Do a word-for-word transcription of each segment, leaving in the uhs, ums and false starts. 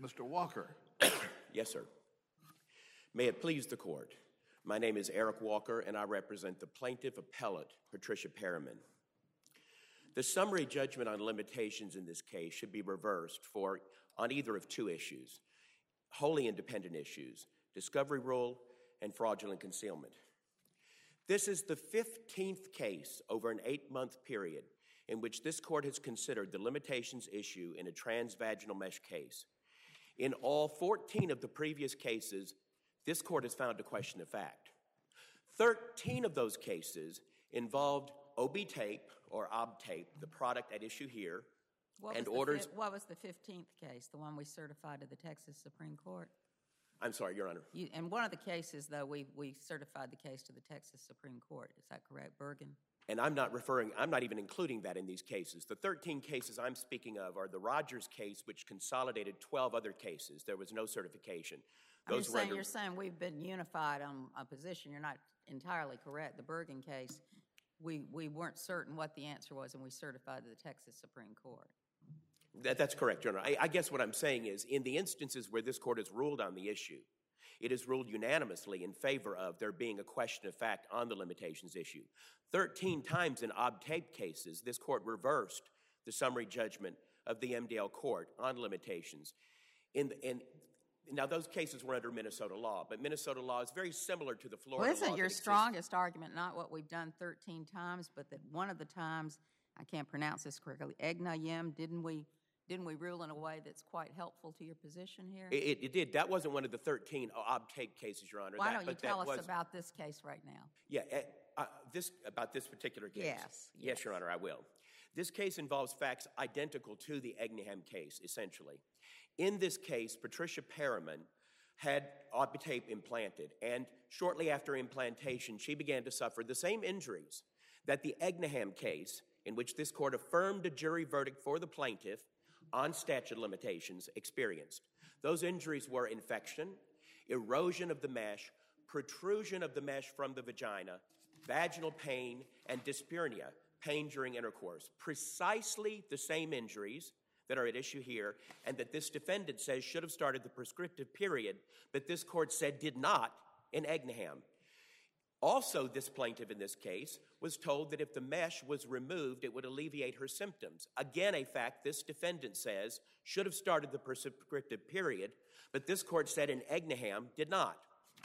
Mister Walker. Yes, sir. May it please the court. My name is Eric Walker, and I represent the plaintiff appellate, Patricia Perriman. The summary judgment on limitations in this case should be reversed for on either of two issues, wholly independent issues, discovery rule and fraudulent concealment. This is the fifteenth case over an eight-month period in which this court has considered the limitations issue in a transvaginal mesh case. In all fourteen of the previous cases, this court has found a question of fact. thirteen of those cases involved O B tape or O B tape, the product at issue here, what and was orders. The, what was the fifteenth case, the one we certified to the Texas Supreme Court? I'm sorry, Your Honor. You, in one of the cases, though, we, we certified the case to the Texas Supreme Court. Is that correct, Bergen? And I'm not referring, I'm not even including that in these cases. The thirteen cases I'm speaking of are the Rogers case, which consolidated twelve other cases. There was no certification. I'm Those just were saying, under, you're saying we've been unified on a position. You're not entirely correct. The Bergen case, we, we weren't certain what the answer was, and we certified to the Texas Supreme Court. that, that's correct, Your Honor. I, I guess what I'm saying is, in the instances where this court has ruled on the issue, it has ruled unanimously in favor of there being a question of fact on the limitations issue. Thirteen times in O B tape cases, this court reversed the summary judgment of the M D L court on limitations. In, the, in Now, those cases were under Minnesota law, but Minnesota law is very similar to the Florida law. Well, isn't your exists. strongest argument not what we've done thirteen times, but that one of the times, I can't pronounce this correctly, Egnayem, didn't we, didn't we rule in a way that's quite helpful to your position here? It, it did. That wasn't one of the thirteen O B tape cases, Your Honor. Why that, don't you but tell that us was, about this case right now? Yeah, uh, this about this particular case. Yes, Yes, yes. Your Honor, I will. This case involves facts identical to the Egnayem case, essentially. In this case, Patricia Perriman had O B tape implanted, and shortly after implantation, she began to suffer the same injuries that the Egnayem case, in which this court affirmed a jury verdict for the plaintiff on statute of limitations, experienced. Those injuries were infection, erosion of the mesh, protrusion of the mesh from the vagina, vaginal pain, and dyspareunia, pain during intercourse. Precisely the same injuries that are at issue here, and that this defendant says should have started the prescriptive period, but this court said did not in Egnayem. Also, this plaintiff in this case was told that if the mesh was removed, it would alleviate her symptoms. Again, a fact this defendant says should have started the prescriptive period, but this court said in Egnayem did not.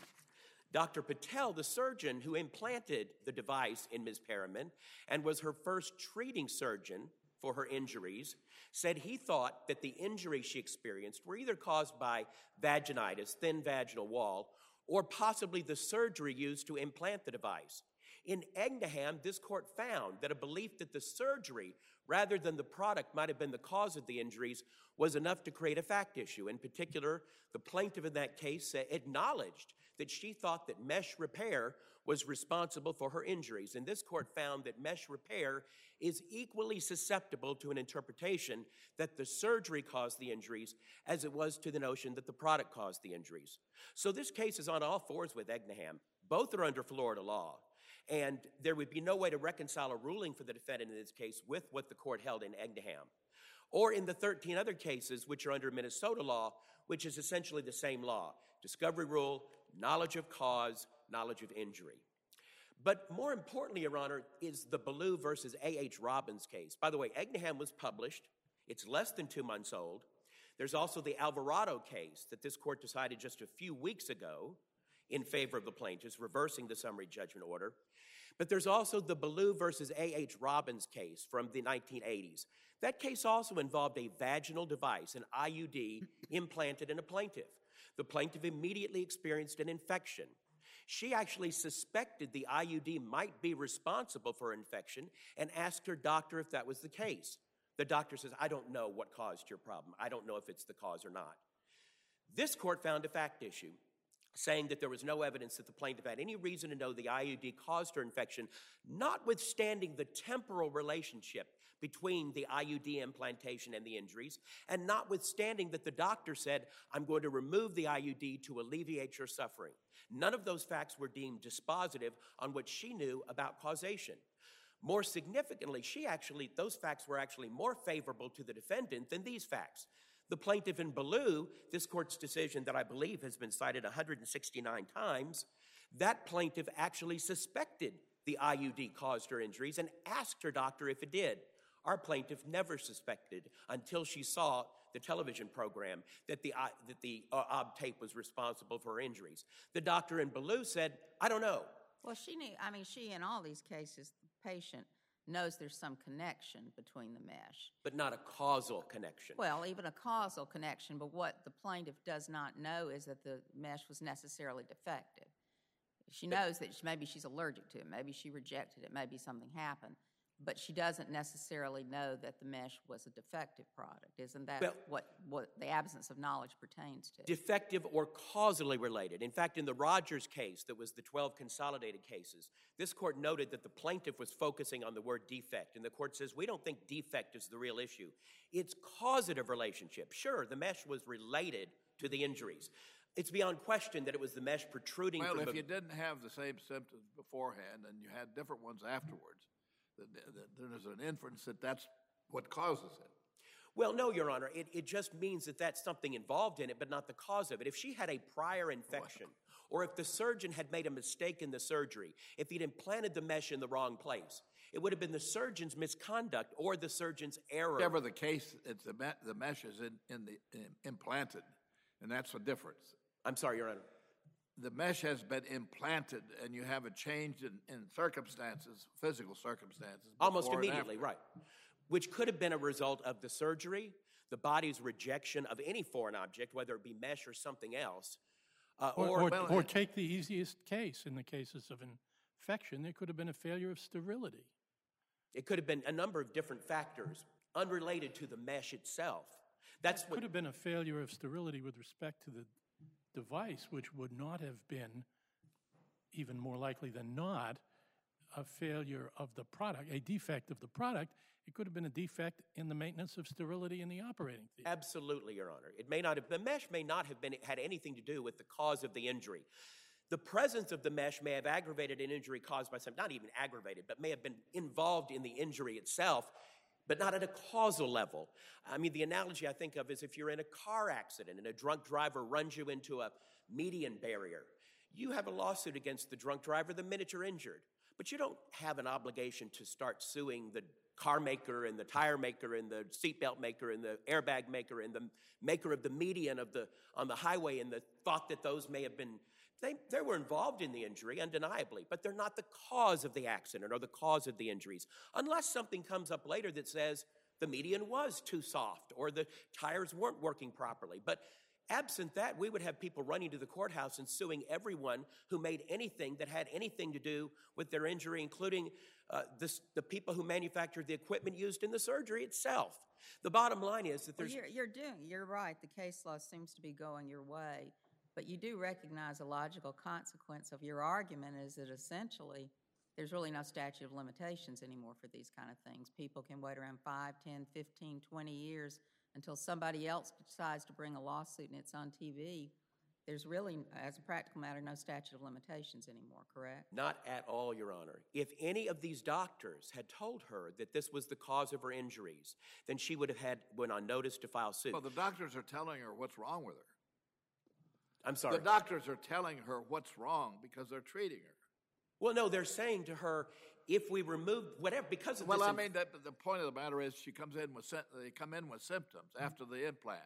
Doctor Patel, the surgeon who implanted the device in Miz Perriman and was her first treating surgeon for her injuries, said he thought that the injuries she experienced were either caused by vaginitis, thin vaginal wall, or possibly the surgery used to implant the device. In Egnayem, this court found that a belief that the surgery, rather than the product, might have been the cause of the injuries was enough to create a fact issue. In particular, the plaintiff in that case acknowledged that she thought that mesh repair was responsible for her injuries. And this court found that mesh repair is equally susceptible to an interpretation that the surgery caused the injuries as it was to the notion that the product caused the injuries. So this case is on all fours with Egnayem. Both are under Florida law. And there would be no way to reconcile a ruling for the defendant in this case with what the court held in Egnayem. Or in the thirteen other cases which are under Minnesota law, which is essentially the same law. Discovery rule, knowledge of cause, knowledge of injury. But more importantly, Your Honor, is the Ballou versus A H Robbins case. By the way, Egnayem was published. It's less than two months old. There's also the Alvarado case that this court decided just a few weeks ago in favor of the plaintiffs, reversing the summary judgment order. But there's also the Ballou versus A H Robbins case from the nineteen eighties. That case also involved a vaginal device, an I U D, implanted in a plaintiff. The plaintiff immediately experienced an infection. She actually suspected the I U D might be responsible for infection and asked her doctor if that was the case. The doctor says, I don't know what caused your problem. I don't know if it's the cause or not. This court found a fact issue, saying that there was no evidence that the plaintiff had any reason to know the I U D caused her infection, notwithstanding the temporal relationship between the I U D implantation and the injuries, and notwithstanding that the doctor said, I'm going to remove the I U D to alleviate your suffering. None of those facts were deemed dispositive on what she knew about causation. More significantly, she actually, those facts were actually more favorable to the defendant than these facts. The plaintiff in Ballou, this court's decision that I believe has been cited one hundred sixty-nine times, that plaintiff actually suspected the I U D caused her injuries and asked her doctor if it did. Our plaintiff never suspected until she saw the television program that the, uh, that the uh, ob tape was responsible for her injuries. The doctor in Ballou said, I don't know. Well, she knew, I mean, she, in all these cases, the patient knows there's some connection between the mesh. But not a causal connection. Well, even a causal connection, but what the plaintiff does not know is that the mesh was necessarily defective. She knows that she, maybe she's allergic to it, maybe she rejected it, maybe something happened, but she doesn't necessarily know that the mesh was a defective product. Isn't that well, what, what the absence of knowledge pertains to? Defective or causally related. In fact, in the Rogers case, that was the twelve consolidated cases, this court noted that the plaintiff was focusing on the word defect, and the court says, we don't think defect is the real issue. It's causative relationship. Sure, the mesh was related to the injuries. It's beyond question that it was the mesh protruding well, from if the... you didn't have the same symptoms beforehand and you had different ones afterwards, there's an inference that that's what causes it. Well, no, Your Honor. It, it just means that that's something involved in it, but not the cause of it. If she had a prior infection, or if the surgeon had made a mistake in the surgery, if he'd implanted the mesh in the wrong place, it would have been the surgeon's misconduct or the surgeon's error. Whatever the case, it's the, me the mesh is in, in the, in, implanted, and that's the difference. I'm sorry, Your Honor. The mesh has been implanted, and you have a change in, in circumstances, physical circumstances. Almost immediately, right. Which could have been a result of the surgery, the body's rejection of any foreign object, whether it be mesh or something else. Uh, or, or, or, well, or take the easiest case in the cases of infection. There could have been a failure of sterility. It could have been a number of different factors unrelated to the mesh itself. That's It what could have been a failure of sterility with respect to the device, which would not have been, even more likely than not, a failure of the product, a defect of the product. It could have been a defect in the maintenance of sterility in the operating theater. Absolutely, Your Honor. It may not have, the mesh may not have been, had anything to do with the cause of the injury. The presence of the mesh may have aggravated an injury caused by some, not even aggravated, but may have been involved in the injury itself, but not at a causal level. I mean, the analogy I think of is if you're in a car accident and a drunk driver runs you into a median barrier, you have a lawsuit against the drunk driver the minute you're injured. But you don't have an obligation to start suing the car maker and the tire maker and the seatbelt maker and the airbag maker and the maker of the median of the, on the highway, and the thought that those may have been, they, they were involved in the injury, undeniably, but they're not the cause of the accident or the cause of the injuries, unless something comes up later that says the median was too soft or the tires weren't working properly. But absent that, we would have people running to the courthouse and suing everyone who made anything that had anything to do with their injury, including uh, this, the people who manufactured the equipment used in the surgery itself. The bottom line is that there's... Well, you're, you're doing, you're right. The case law seems to be going your way, but you do recognize a logical consequence of your argument is that essentially there's really no statute of limitations anymore for these kind of things. People can wait around five, ten, fifteen, twenty years until somebody else decides to bring a lawsuit and it's on T V. There's really, as a practical matter, no statute of limitations anymore, correct? Not at all, Your Honor. If any of these doctors had told her that this was the cause of her injuries, then she would have had, went on notice to file suit. Well, the doctors are telling her what's wrong with her. I'm sorry. The doctors are telling her what's wrong because they're treating her. Well, no, they're saying to her, if we remove whatever, because of Well, this... I mean, the, the point of the matter is she comes in with, they come in with symptoms after the implant.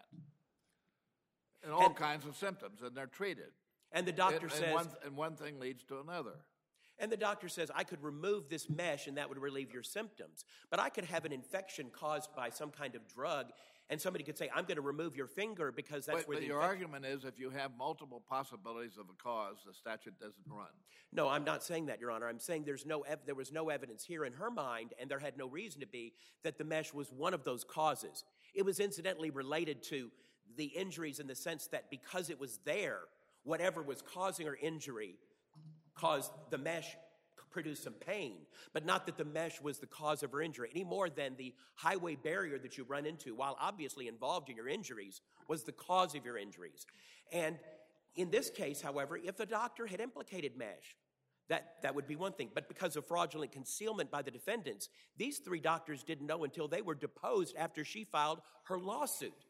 And all And- kinds of symptoms, and they're treated. And the doctor and, says... And one, and one thing leads to another. And the doctor says, I could remove this mesh and that would relieve your symptoms. But I could have an infection caused by some kind of drug, and somebody could say, I'm going to remove your finger because that's But, where but the your infection... argument is if you have multiple possibilities of a cause, the statute doesn't run. No, I'm not saying that, Your Honor. I'm saying there's no ev- there was no evidence here in her mind, and there had no reason to be, that the mesh was one of those causes. It was incidentally related to the injuries in the sense that because it was there, whatever was causing her injury caused the mesh produce some pain, but not that the mesh was the cause of her injury, any more than the highway barrier that you run into, while obviously involved in your injuries, was the cause of your injuries. And in this case, however, if the doctor had implicated mesh, that, that would be one thing. But because of fraudulent concealment by the defendants, these three doctors didn't know until they were deposed after she filed her lawsuit.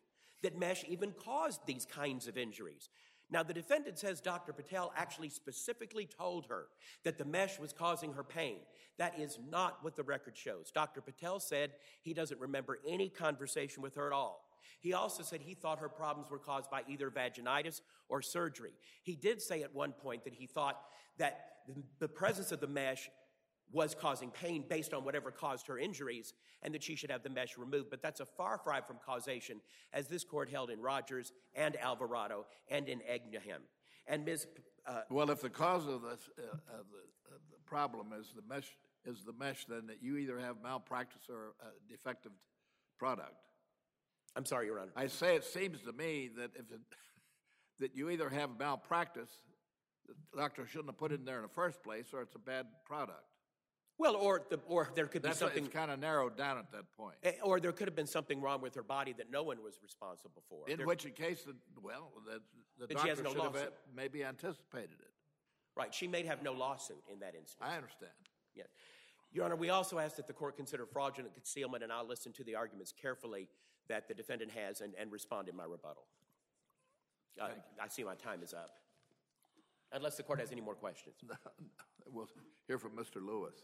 that mesh even caused these kinds of injuries. Now, the defendant says Doctor Patel actually specifically told her that the mesh was causing her pain. That is not what the record shows. Doctor Patel said he doesn't remember any conversation with her at all. He also said he thought her problems were caused by either vaginitis or surgery. He did say at one point that he thought that the presence of the mesh was causing pain based on whatever caused her injuries and that she should have the mesh removed. But that's a far cry from causation, as this court held in Rogers and Alvarado and in Egnehem. And Miz Uh, Well, if the cause of this, uh, of the, of the problem is the mesh, is the mesh, then that you either have malpractice or a defective product. I'm sorry, Your Honor. I say it seems to me that if it, that you either have malpractice, the doctor shouldn't have put it in there in the first place, or it's a bad product. Well, or the, or there could be That's what- something, it's kind of narrowed down at that point. eh, or there could have been something wrong with her body that no one was responsible for. In There- which case, the- well, the, the Then she has doctor no should have lawsuit. uh, maybe anticipated it. Right, she may have no lawsuit in that instance. I understand. Yes. Your Honor, we also ask that the court consider fraudulent concealment, and I'll listen to the arguments carefully that the defendant has and, and respond in my rebuttal. Uh, I see my time is up. Unless the court has any more questions. We'll hear from Mister Lewis.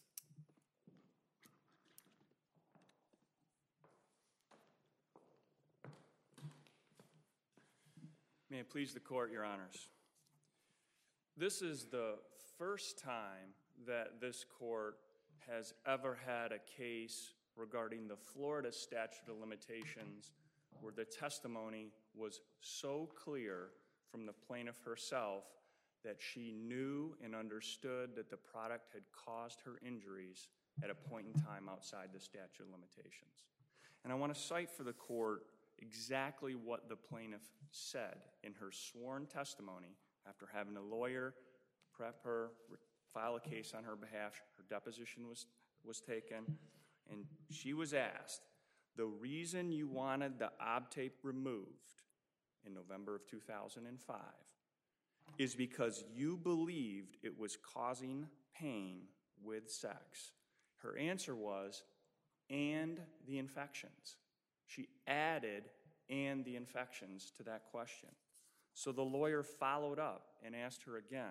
May it please the court, Your Honors. This is the first time that this court has ever had a case regarding the Florida statute of limitations where the testimony was so clear from the plaintiff herself that she knew and understood that the product had caused her injuries at a point in time outside the statute of limitations. And I want to cite for the court exactly what the plaintiff said in her sworn testimony after having a lawyer prep her, file a case on her behalf. Her deposition was, was taken, and she was asked, the reason you wanted the Obtape removed in November of two thousand five is because you believed it was causing pain with sex. Her answer was, and the infections. She added, and the infections to that question. So the lawyer followed up and asked her again.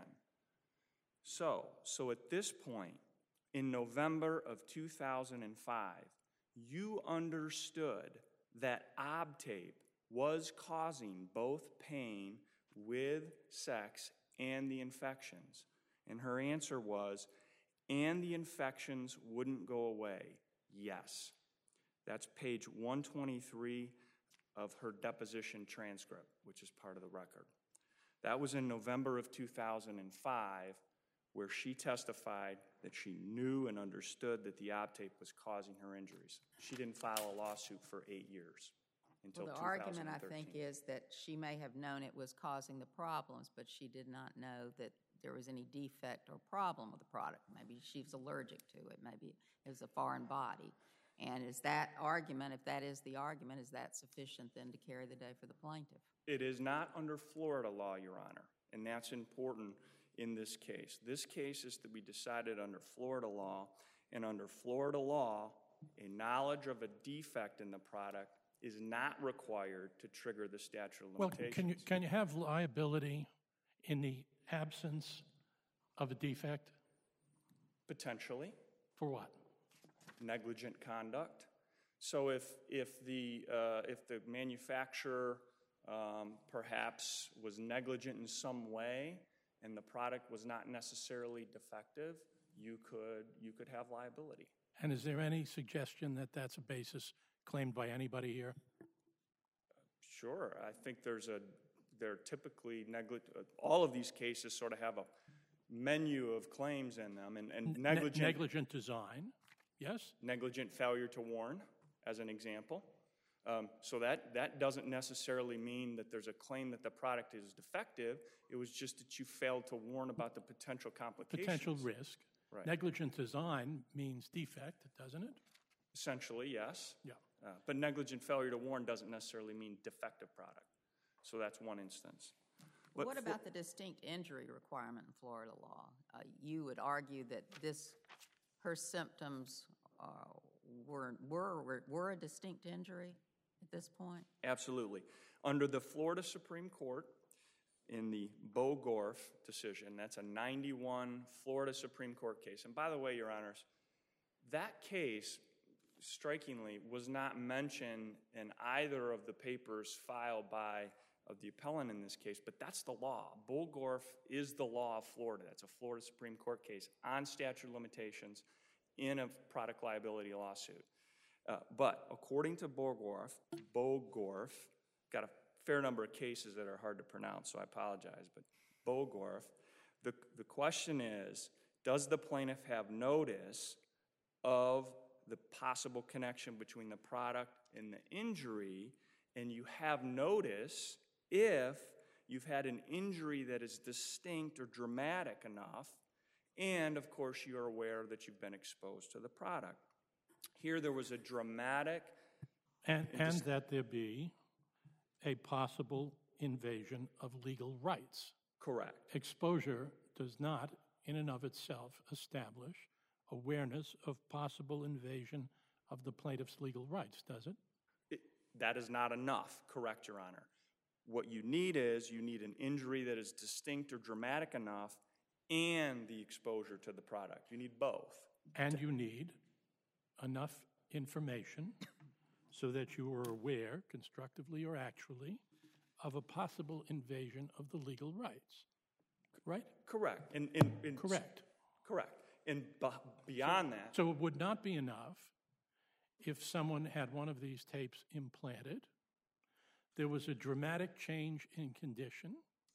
So, so at this point, in November of two thousand five, you understood that Obtape was causing both pain with sex and the infections. And her answer was, and the infections wouldn't go away. Yes. That's page one twenty-three of her deposition transcript, which is part of the record. That was in November of two thousand five, where she testified that she knew and understood that the Obtape was causing her injuries. She didn't file a lawsuit for eight years until Well, the two thousand thirteen. argument, I think, is that she may have known it was causing the problems, but she did not know that there was any defect or problem with the product. Maybe she was allergic to it. Maybe it was a foreign body. And is that argument, if that is the argument, is that sufficient then to carry the day for the plaintiff? It is not under Florida law, Your Honor, and that's important in this case. This case is to be decided under Florida law, and under Florida law, a knowledge of a defect in the product is not required to trigger the statute of Well, limitations. can you, can you have liability in the absence of a defect? Potentially. For what? Negligent conduct. So if, if, the, uh, if the manufacturer um, perhaps was negligent in some way and the product was not necessarily defective, you could, you could have liability. And is there any suggestion that that's a basis claimed by anybody here? Sure, I think there's a, they're typically negligent, all of these cases sort of have a menu of claims in them, and, and Ne- negligent, Negligent design, yes? negligent failure to warn, as an example. Um, so that, that doesn't necessarily mean that there's a claim that the product is defective. It was just that you failed to warn about the potential complications. Potential risk. Right. Negligent design means defect, doesn't it? Essentially, yes. Yeah. Uh, but negligent failure to warn doesn't necessarily mean defective product. So that's one instance. But What for- about the distinct injury requirement in Florida law? Uh, you would argue that this, her symptoms uh, were, were, were, were a distinct injury? at this point? Absolutely. Under the Florida Supreme Court, in the Bogorf decision, that's a ninety-one Florida Supreme Court case. And by the way, Your Honors, that case, strikingly, was not mentioned in either of the papers filed by of the appellant in this case, but that's the law. Bogorf is the law of Florida. That's a Florida Supreme Court case on statute of limitations in a product liability lawsuit. Uh, but according to Bogorf, Bogorf, got a fair number of cases that are hard to pronounce, so I apologize, but Bogorf, the, the question is, does the plaintiff have notice of the possible connection between the product and the injury, and you have notice if you've had an injury that is distinct or dramatic enough, and of course you're aware that you've been exposed to the product. Here there was a dramatic... And, and that there be a possible invasion of legal rights. Correct. Exposure does not, in and of itself, establish awareness of possible invasion of the plaintiff's legal rights, does it? it? That is not enough, correct, Your Honor. What you need is, you need an injury that is distinct or dramatic enough and the exposure to the product. You need both. And you need enough information so that you are aware, constructively or actually, of a possible invasion of the legal rights, right? Correct. And, and, and Correct. Correct. And b beyond that... So it would not be enough if someone had one of these tapes implanted, there was a dramatic change in condition,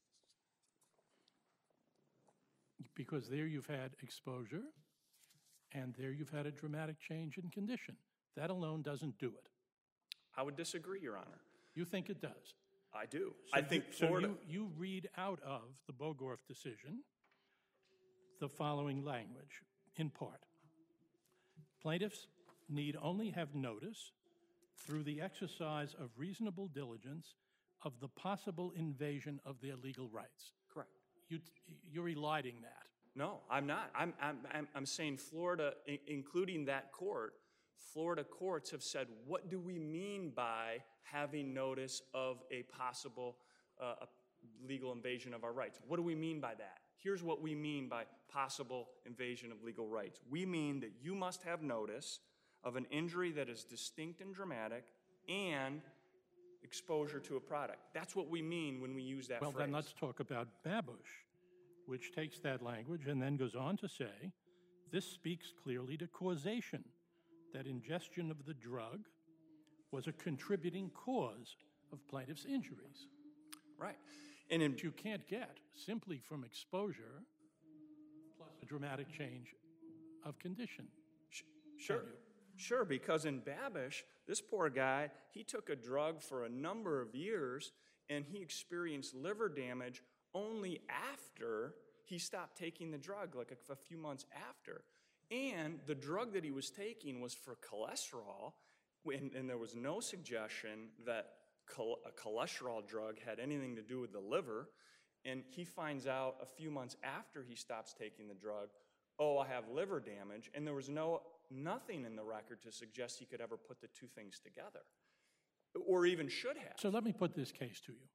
because there you've had exposure, and there you've had a dramatic change in condition. That alone doesn't do it. I would disagree, Your Honor. You think it does? I do. So I think you, Florida... So you, you read out of the Bogorf decision the following language, in part. Plaintiffs need only have notice through the exercise of reasonable diligence of the possible invasion of their legal rights. Correct. You, you're eliding that. No, I'm not. I'm, I'm, I'm, I'm saying Florida, I- including that court, Florida courts have said, what do we mean by having notice of a possible uh, a legal invasion of our rights? What do we mean by that? Here's what we mean by possible invasion of legal rights. We mean that you must have notice of an injury that is distinct and dramatic and exposure to a product. That's what we mean when we use that Well, phrase. then let's talk about Babush, which takes that language and then goes on to say, this speaks clearly to causation, that ingestion of the drug was a contributing cause of plaintiff's injuries. Right. And in, Which you can't get simply from exposure plus a dramatic change of condition. sh- sure, sure, because in Babish, this poor guy, he took a drug for a number of years and he experienced liver damage only after he stopped taking the drug, like a, a few months after. And the drug that he was taking was for cholesterol, and, and there was no suggestion that chol a cholesterol drug had anything to do with the liver. And he finds out a few months after he stops taking the drug, oh, I have liver damage, and there was no nothing in the record to suggest he could ever put the two things together, or even should have. So let me put this case to you.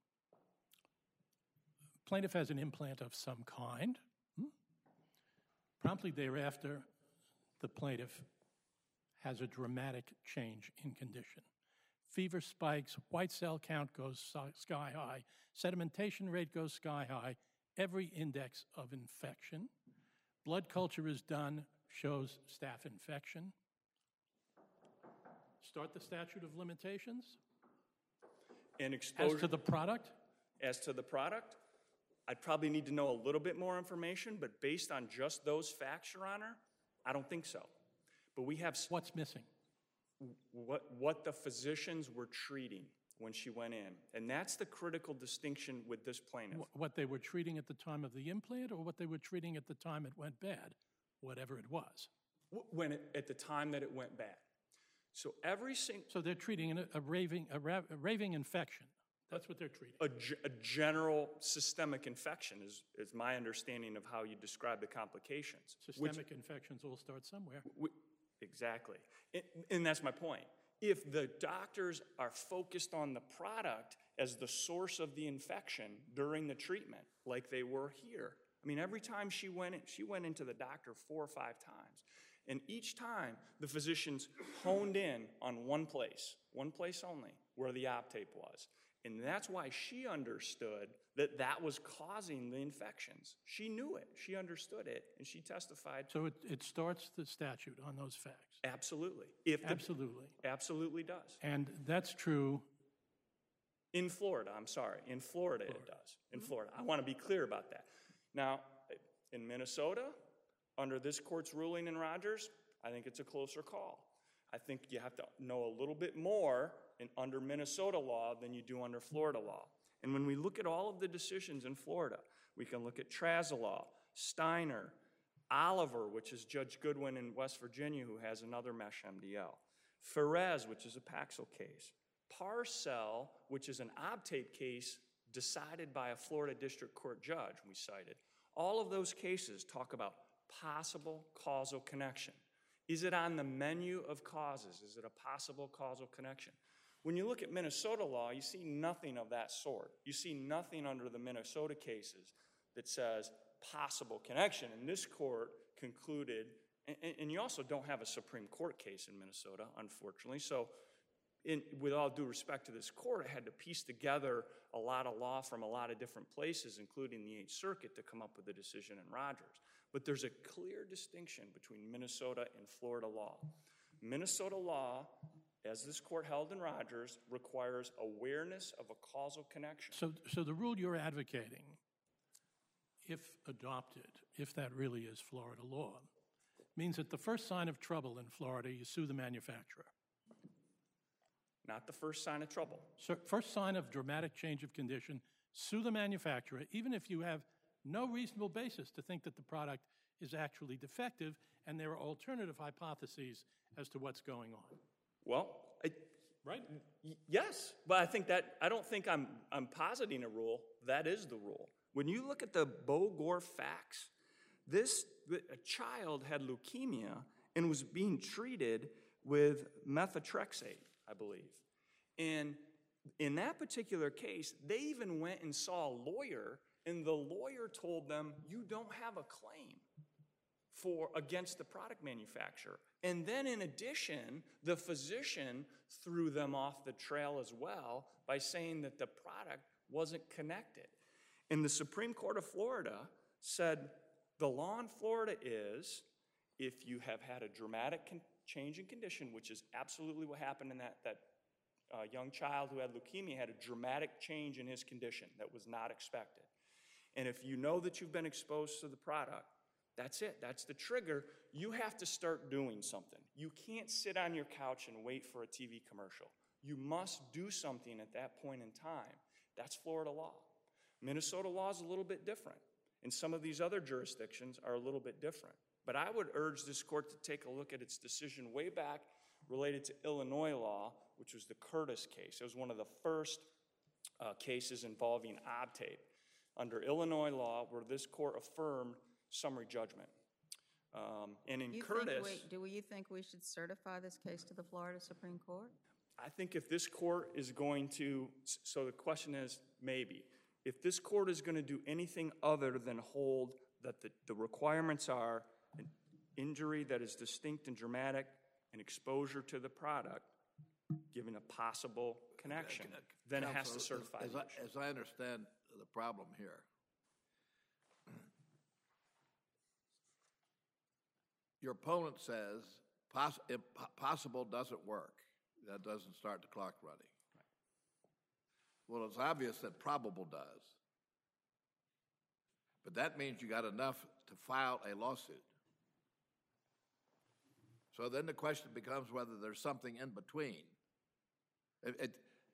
Plaintiff has an implant of some kind. Hmm? Promptly thereafter, the plaintiff has a dramatic change in condition. Fever spikes, white cell count goes sky high, sedimentation rate goes sky high, every index of infection. Blood culture is done, shows staph infection. Start the statute of limitations. And exposure As to the product, as to the product, I'd probably need to know a little bit more information, but based on just those facts, Your Honor, I don't think so. But we have s- what's missing? what, what the physicians were treating when she went in. And that's the critical distinction with this plaintiff. Wh- What they were treating at the time of the implant, or what they were treating at the time it went bad, whatever it was. W- When it, at the time that it went bad. So every single, So they're treating an- a raving, a ra- a raving infection. That's what they're treating. a, ge- a general systemic infection is, is my understanding of how you describe the complications. which- Systemic infections all start somewhere. We, exactly. And, and that's my point. if the doctors are focused on the product as the source of the infection during the treatment, like they were here. I mean, every time she went in, she went into the doctor four or five times. And each time, the physicians honed in on one place, one place only, where the Optape was. And that's why she understood that that was causing the infections. She knew it, she understood it, and she testified. So it, it starts the statute on those facts. Absolutely. If the- Absolutely. Absolutely does. And that's true. In Florida, I'm sorry, in Florida it does, in Florida. I want to be clear about that. Now, in Minnesota, under this court's ruling in Rogers, I think it's a closer call. I think you have to know a little bit more in, under Minnesota law than you do under Florida law. And when we look at all of the decisions in Florida, we can look at Trazolaw, Steiner, Oliver, which is Judge Goodwin in West Virginia, who has another mesh M D L, Ferez, which is a Paxil case, Parcell, which is an Optape case decided by a Florida District Court judge, we cited. All of those cases talk about possible causal connection. Is it on the menu of causes? Is it a possible causal connection? When you look at Minnesota law, you see nothing of that sort. You see nothing under the Minnesota cases that says possible connection. And this court concluded, and, and you also don't have a Supreme Court case in Minnesota, unfortunately. So in, with all due respect to this court, it had to piece together a lot of law from a lot of different places, including the Eighth Circuit, to come up with a decision in Rogers. But there's a clear distinction between Minnesota and Florida law. Minnesota law, as this court held in Rogers, requires awareness of a causal connection. So, so the rule you're advocating, if adopted, if that really is Florida law, means that the first sign of trouble in Florida, you sue the manufacturer. Not the first sign of trouble. So first sign of dramatic change of condition, sue the manufacturer, even if you have no reasonable basis to think that the product is actually defective, and there are alternative hypotheses as to what's going on. Well, I, Right? y- yes, but I think that, I don't think I'm, I'm positing a rule. That is the rule. When you look at the Bogor facts, this, a child had leukemia and was being treated with methotrexate, I believe. And in that particular case, they even went and saw a lawyer, and the lawyer told them, you don't have a claim for against the product manufacturer. And then in addition, the physician threw them off the trail as well by saying that the product wasn't connected. And the Supreme Court of Florida said the law in Florida is if you have had a dramatic con- change in condition, which is absolutely what happened in that, that uh, young child who had leukemia, had a dramatic change in his condition that was not expected. And if you know that you've been exposed to the product, that's it. That's the trigger. You have to start doing something. You can't sit on your couch and wait for a T V commercial. You must do something at that point in time. That's Florida law. Minnesota law is a little bit different, and some of these other jurisdictions are a little bit different. But I would urge this court to take a look at its decision way back related to Illinois law, which was the Curtis case. It was one of the first uh, cases involving Optape under Illinois law where this court affirmed summary judgment. Um, and in You Curtis, think we, do you think we should certify this case to the Florida Supreme Court? I think if this court is going to, so the question is maybe, if this court is going to do anything other than hold that the, the requirements are an injury that is distinct and dramatic and exposure to the product, given a possible connection, then it has to Counselor, certify as the I, issue. as I understand the problem here, your opponent says poss- if po- possible doesn't work. That doesn't start the clock running. Well, it's obvious that probable does. But that means you got enough to file a lawsuit. So then the question becomes whether there's something in between. It, it,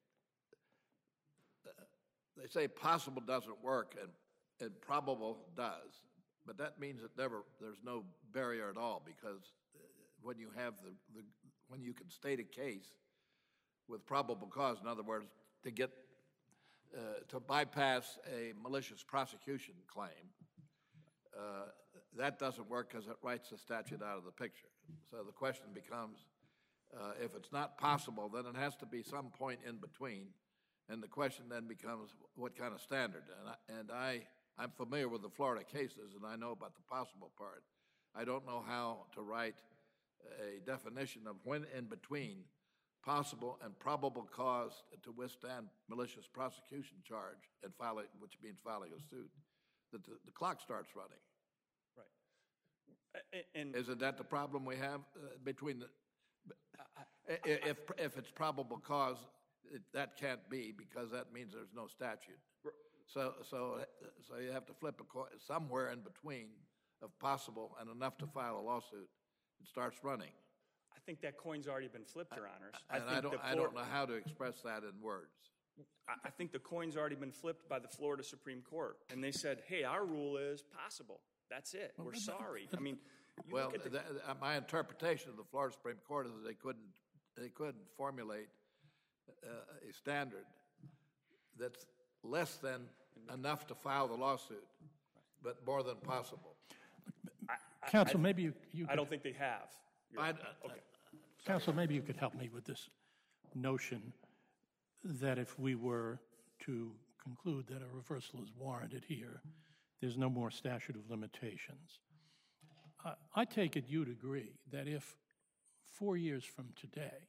uh, they say possible doesn't work and, and probable does, but that means that never there's no barrier at all, because when you have the, the when you can state a case with probable cause, in other words, to get uh, to bypass a malicious prosecution claim, uh, that doesn't work because it writes the statute out of the picture. So the question becomes, Uh, if it's not possible, then it has to be some point in between. And the question then becomes, what kind of standard? And I, and I, I'm familiar with the Florida cases, and I know about the possible part. I don't know how to write a definition of when in between possible and probable cause to withstand malicious prosecution charge and file it, which means filing a suit, that the, the clock starts running. Right. A- And Isn't that the problem we have uh, between the, i- if, if it's probable cause, it, that can't be, because that means there's no statute. So, so, so you have to flip a coin somewhere in between of possible and enough to file a lawsuit. It starts running. I think that coin's already been flipped, Your Honors. I And I think don't, the I Flor- don't know how to express that in words. I I think the coin's already been flipped by the Florida Supreme Court, and they said, hey, our rule is possible. That's it. We're sorry. I mean, you Well, look at the, th- uh, my interpretation of the Florida Supreme Court is that they couldn't, they couldn't formulate uh, a standard that's less than enough to file the lawsuit, but more than possible. Counsel, maybe you, you I could, don't think they have. Your I- Honor. Okay. Counsel, maybe you could help me with this notion that if we were to conclude that a reversal is warranted here, there's no more statute of limitations. Uh, I take it you'd agree that if four years from today,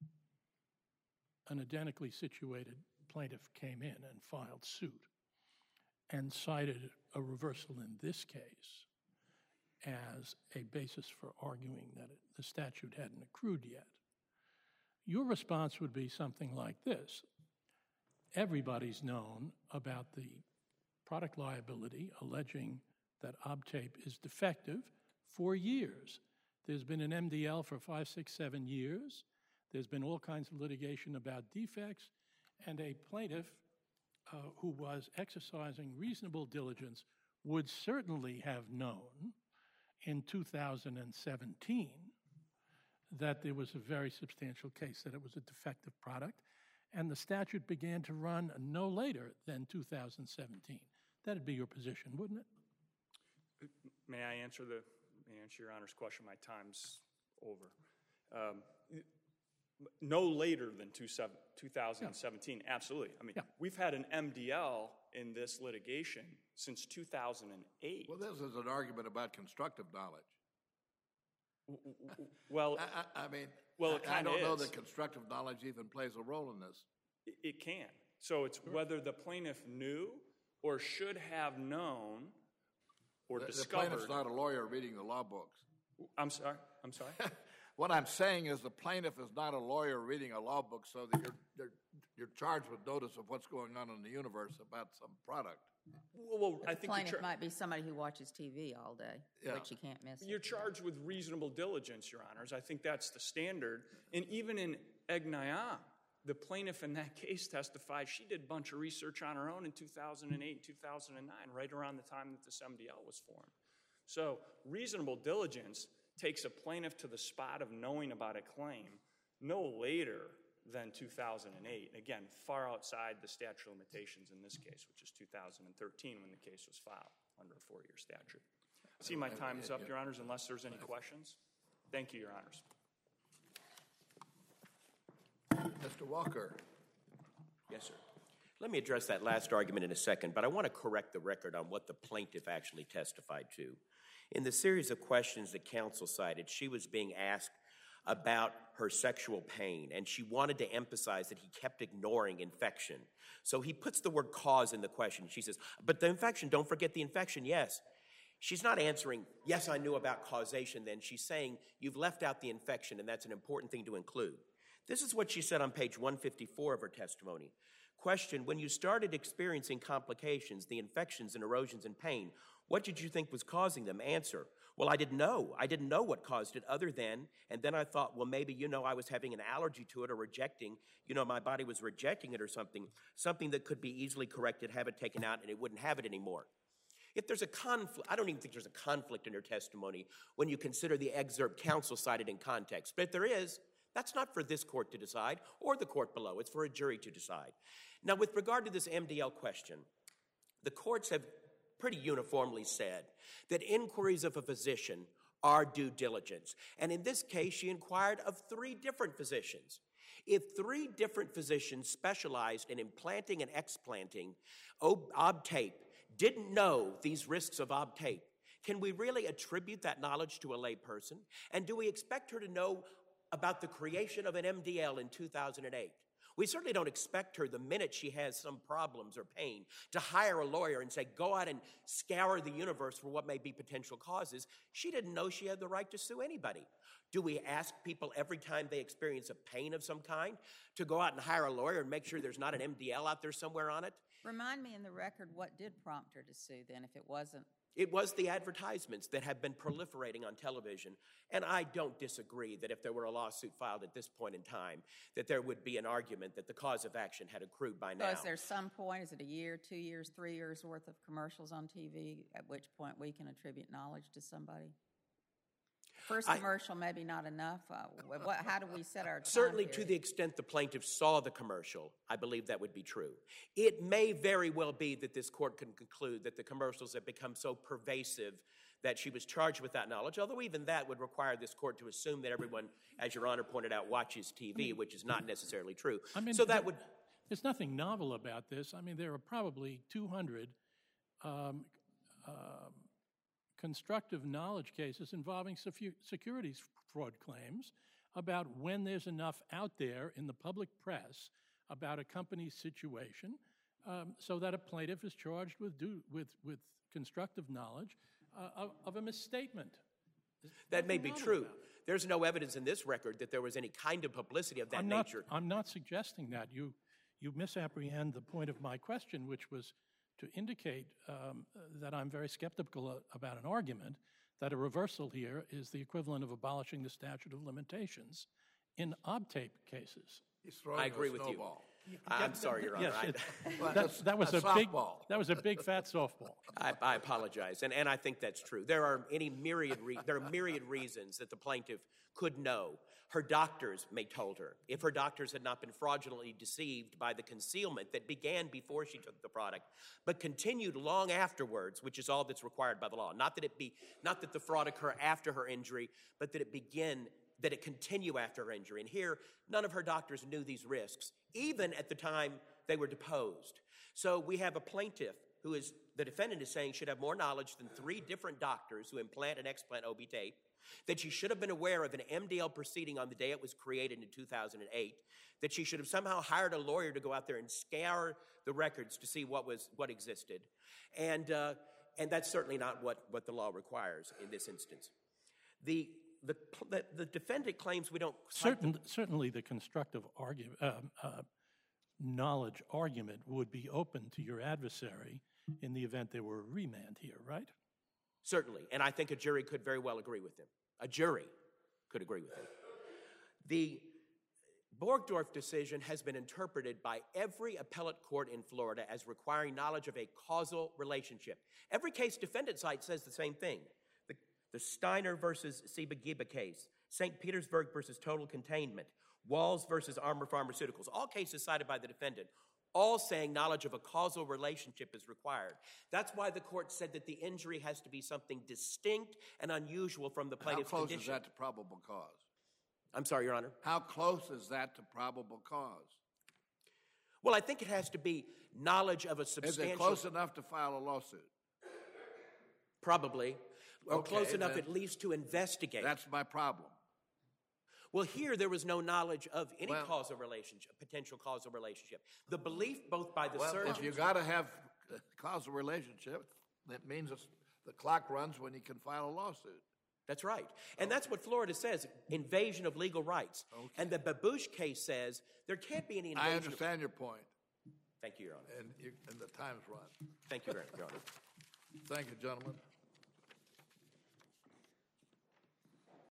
an identically situated plaintiff came in and filed suit and cited a reversal in this case as a basis for arguing that it, the statute hadn't accrued yet, your response would be something like this. Everybody's known about the product liability alleging that Obtape is defective for years. There's been an M D L for five, six, seven years. There's been all kinds of litigation about defects, and a plaintiff uh, who was exercising reasonable diligence would certainly have known in two thousand seventeen that there was a very substantial case that it was a defective product, and the statute began to run no later than two thousand seventeen. That'd be your position, wouldn't it? May I answer the, may I answer Your Honor's question? My time's over. Um, no later than two thousand seventeen, yeah. Absolutely. I mean, yeah. We've had an M D L in this litigation since two thousand eight. Well, this is an argument about constructive knowledge. Well, I, I, I mean, well, it I, I don't is. know that constructive knowledge even plays a role in this. It, it can. So it's whether the plaintiff knew or should have known or the, discovered. The plaintiff's not a lawyer reading the law books. I'm sorry. I'm sorry. What I'm saying is the plaintiff is not a lawyer reading a law book so that you're, you're, you're charged with notice of what's going on in the universe about some product. Well, well I The think plaintiff you're char- might be somebody who watches T V all day, Yeah. which you can't miss. You're charged with reasonable diligence, Your Honors. I think that's the standard. And even in Egnayan, the plaintiff in that case testified she did a bunch of research on her own in two thousand eight, two thousand nine, right around the time that this M D L was formed. So reasonable diligence takes a plaintiff to the spot of knowing about a claim no later than two thousand eight. Again, far outside the statute of limitations in this case, which is two thousand thirteen when the case was filed under a four-year statute. See, my time is up, Your Honors, unless there's any questions. Thank you, Your Honors. Mister Walker. Yes, sir. Let me address that last argument in a second, but I want to correct the record on what the plaintiff actually testified to. In the series of questions that counsel cited, she was being asked about her sexual pain, and she wanted to emphasize that he kept ignoring infection. So he puts the word cause in the question. She says, but the infection, don't forget the infection, yes. She's not answering, yes, I knew about causation then. She's saying, you've left out the infection, and that's an important thing to include. This is what she said on page one fifty-four of her testimony. Question, when you started experiencing complications, the infections and erosions and pain, what did you think was causing them? Answer, well, I didn't know. I didn't know what caused it other than, and then I thought, well, maybe, you know, I was having an allergy to it or rejecting, you know, my body was rejecting it or something, something that could be easily corrected, have it taken out, and it wouldn't have it anymore. If there's a conflict, I don't even think there's a conflict in her testimony when you consider the excerpt counsel cited in context. But if there is, that's not for this court to decide or the court below. It's for a jury to decide. Now, with regard to this M D L question, the courts have pretty uniformly said that inquiries of a physician our due diligence. And in this case, she inquired of three different physicians. If three different physicians specialized in implanting and explanting ob- obtape didn't know these risks of obtape, can we really attribute that knowledge to a lay person? And do we expect her to know about the creation of an M D L in two thousand eight? We certainly don't expect her, the minute she has some problems or pain, to hire a lawyer and say, go out and scour the universe for what may be potential causes. She didn't know she had the right to sue anybody. Do we ask people every time they experience a pain of some kind to go out and hire a lawyer and make sure there's not an M D L out there somewhere on it? Remind me in the record, what did prompt her to sue then, if it wasn't? It was the advertisements that have been proliferating on television. And I don't disagree that if there were a lawsuit filed at this point in time, that there would be an argument that the cause of action had accrued by now. So is there some point, is it a year, two years, three years worth of commercials on T V, at which point we can attribute knowledge to somebody? First I- commercial, maybe not enough. Uh, what, how do we set our time Certainly, to period? the extent the plaintiff saw the commercial, I believe that would be true. It may very well be that this court can conclude that the commercials have become so pervasive that she was charged with that knowledge, although even that would require this court to assume that everyone, as Your Honor pointed out, watches T V, which is not necessarily true. I mean, so that there- would... There's nothing novel about this. I mean, there are probably two hundred um, um, constructive knowledge cases involving secu- securities fraud claims about when there's enough out there in the public press about a company's situation um, so that a plaintiff is charged with, do, with, with constructive knowledge uh, of, of a misstatement. That may be novel true. about it. There's no evidence in this record that there was any kind of publicity of that I'm not, nature. I'm not suggesting that. You, you misapprehend the point of my question, which was to indicate um, that I'm very skeptical uh, about an argument that a reversal here is the equivalent of abolishing the statute of limitations in obtape cases. He's throwing I agree a with you. snowball. I'm sorry, Your Honor. Yes, I- it- Well, that, it's that was a a big, softball. that was a big fat softball. I, I apologize, and, and I think that's true. There are any myriad re- there are myriad reasons that the plaintiff could know. Her doctors may told her. If her doctors had not been fraudulently deceived by the concealment that began before she took the product, but continued long afterwards, which is all that's required by the law. Not that it be, not that the fraud occur after her injury, but that it begin, that it continue after her injury. And here, none of her doctors knew these risks, even at the time they were deposed. So we have a plaintiff who is, the defendant is saying, should have more knowledge than three different doctors who implant and explant O B tape, that she should have been aware of an M D L proceeding on the day it was created in two thousand eight, that she should have somehow hired a lawyer to go out there and scour the records to see what was what existed. And, uh, and that's certainly not what, what the law requires in this instance. The, the, the, the defendant claims we don't... cite the- Certain, certainly the constructive argument, uh, uh, knowledge argument would be open to your adversary in the event there were a remand here, right? Certainly, and I think a jury could very well agree with him. A jury could agree with him. The Borgdorf decision has been interpreted by every appellate court in Florida as requiring knowledge of a causal relationship. Every case defendant site says the same thing. The, the Steiner versus Seba-Giba case, Saint Petersburg versus Total Containment, Walls versus Armor Pharmaceuticals, all cases cited by the defendant, all saying knowledge of a causal relationship is required. That's why the court said that the injury has to be something distinct and unusual from the How plaintiff's close condition. is that to probable cause? I'm sorry, Your Honor. How close is that to probable cause? Well, I think it has to be knowledge of a Is substantial... it close enough to file a lawsuit? Probably. Or Okay, close enough then- at least to investigate. That's my problem. Well, here there was no knowledge of any Well- causal relationship, potential causal relationship. The belief both by the Well, surgeon... if you got to have a causal relationship, that means it's, the clock runs when you can file a lawsuit. That's right. And that's what Florida says, invasion of legal rights. And the Babouche case says there can't be any invasion I of... understand your point, Thank you, Your Honor. and, you, and the time's run. Thank you, Your Honor. Thank you, gentlemen.